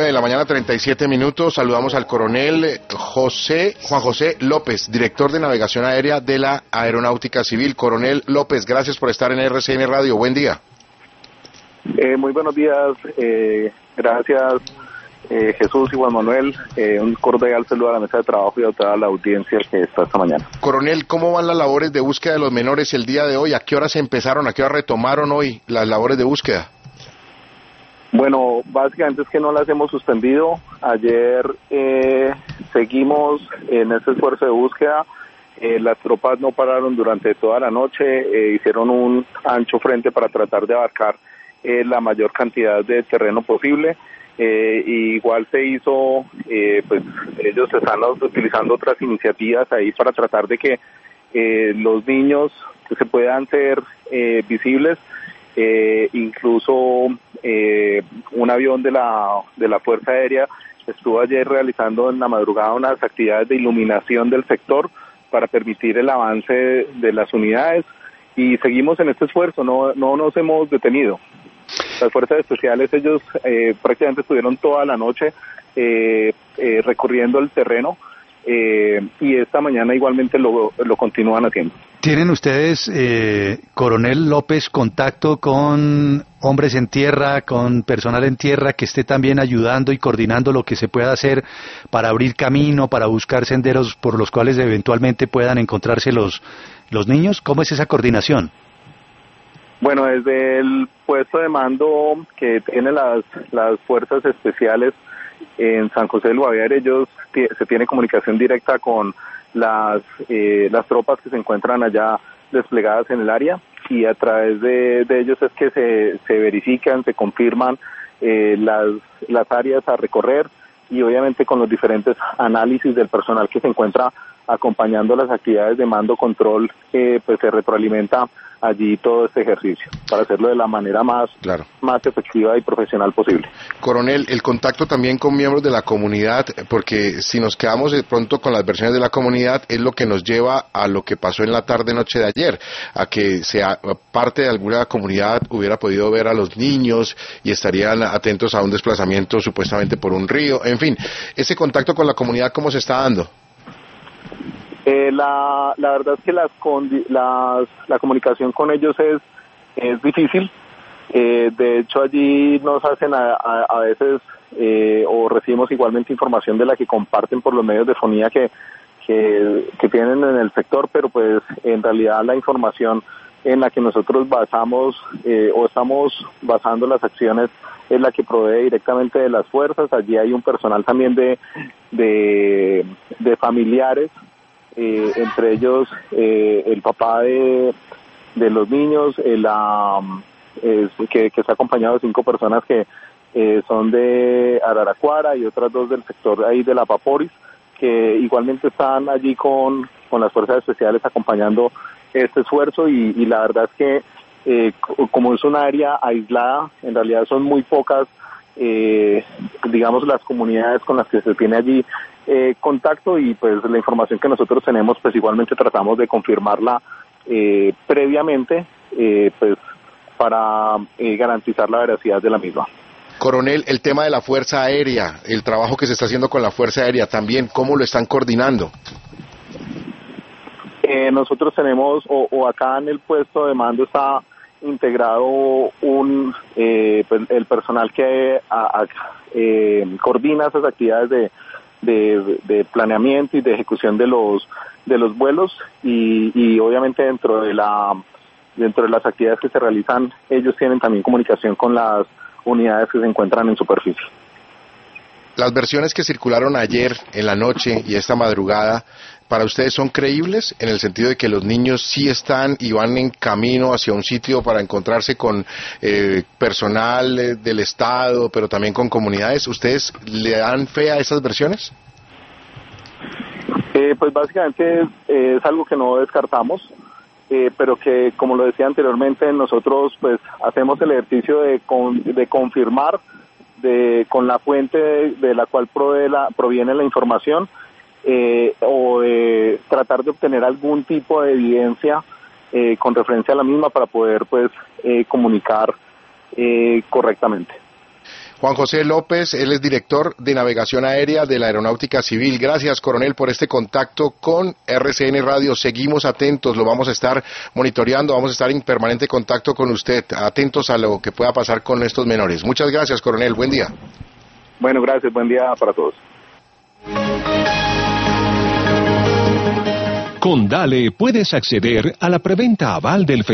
de la mañana, 37 minutos. Saludamos al coronel Juan José López, director de navegación aérea de la Aeronáutica Civil. Coronel López, gracias por estar en RCN Radio. Buen día. Muy buenos días. Gracias, Jesús y Juan Manuel. Un cordial saludo a la mesa de trabajo y a toda la audiencia que está esta mañana. Coronel, ¿cómo van las labores de búsqueda de los menores el día de hoy? ¿A qué hora se empezaron? ¿A qué hora retomaron hoy las labores de búsqueda? Bueno, básicamente es que no las hemos suspendido. Ayer seguimos en este esfuerzo de búsqueda. Las tropas no pararon durante toda la noche, hicieron un ancho frente para tratar de abarcar la mayor cantidad de terreno posible. Igual se hizo, pues ellos están utilizando otras iniciativas ahí para tratar de que los niños se puedan ser visibles. Incluso un avión de la Fuerza Aérea estuvo ayer realizando en la madrugada unas actividades de iluminación del sector para permitir el avance de las unidades, y seguimos en este esfuerzo, no nos hemos detenido. Las fuerzas especiales, ellos prácticamente estuvieron toda la noche recorriendo el terreno, y esta mañana igualmente lo continúan haciendo. ¿Tienen ustedes, coronel López, contacto con hombres en tierra, con personal en tierra que esté también ayudando y coordinando lo que se pueda hacer para abrir camino, para buscar senderos por los cuales eventualmente puedan encontrarse los niños? ¿Cómo es esa coordinación? Bueno, desde el puesto de mando que tienen las fuerzas especiales en San José del Guaviare, ellos se tiene comunicación directa con las tropas que se encuentran allá desplegadas en el área, y a través de ellos es que se verifican, se confirman las áreas a recorrer, y obviamente con los diferentes análisis del personal que se encuentra acompañando las actividades de mando control, pues se retroalimenta allí todo este ejercicio para hacerlo de la manera más efectiva y profesional posible. Coronel, el contacto también con miembros de la comunidad, porque si nos quedamos de pronto con las versiones de la comunidad, es lo que nos lleva a lo que pasó en la tarde-noche de ayer, a que parte de alguna comunidad hubiera podido ver a los niños y estarían atentos a un desplazamiento supuestamente por un río. En fin, ese contacto con la comunidad, ¿cómo se está dando? La verdad es que la comunicación con ellos es difícil. De hecho, allí nos hacen a veces o recibimos igualmente información de la que comparten por los medios de fonía que tienen en el sector, pero pues en realidad la información en la que nosotros basamos o estamos basando las acciones es la que provee directamente de las fuerzas. Allí hay un personal también de familiares, entre ellos el papá de los niños, que está acompañado de 5 personas que son de Araraquara, y otras 2 del sector ahí de la Paporis, que igualmente están allí con las fuerzas especiales acompañando este esfuerzo, y la verdad es que como es un área aislada, en realidad son muy pocas digamos las comunidades con las que se tiene allí contacto, y pues la información que nosotros tenemos pues igualmente tratamos de confirmarla previamente pues para garantizar la veracidad de la misma. Coronel, el tema de la Fuerza Aérea, el trabajo que se está haciendo con la Fuerza Aérea también, ¿cómo lo están coordinando? Nosotros tenemos, o acá en el puesto de mando está integrado el personal que coordina esas actividades de planeamiento y de ejecución de los vuelos, y obviamente dentro de las actividades que se realizan, ellos tienen también comunicación con las unidades que se encuentran en superficie. Las versiones que circularon ayer en la noche y esta madrugada, ¿para ustedes son creíbles en el sentido de que los niños sí están y van en camino hacia un sitio para encontrarse con personal del Estado, pero también con comunidades? ¿Ustedes le dan fe a esas versiones? Pues básicamente es algo que no descartamos, pero que, como lo decía anteriormente, nosotros pues hacemos el ejercicio de confirmar con la fuente de la cual proviene la información, o de tratar de obtener algún tipo de evidencia con referencia a la misma para poder pues comunicar correctamente. Juan José López, él es director de navegación aérea de la Aeronáutica Civil. Gracias, coronel, por este contacto con RCN Radio. Seguimos atentos, lo vamos a estar monitoreando, vamos a estar en permanente contacto con usted, atentos a lo que pueda pasar con estos menores. Muchas gracias, coronel, buen día. Bueno, gracias, buen día para todos. Con Dale puedes acceder a la preventa aval del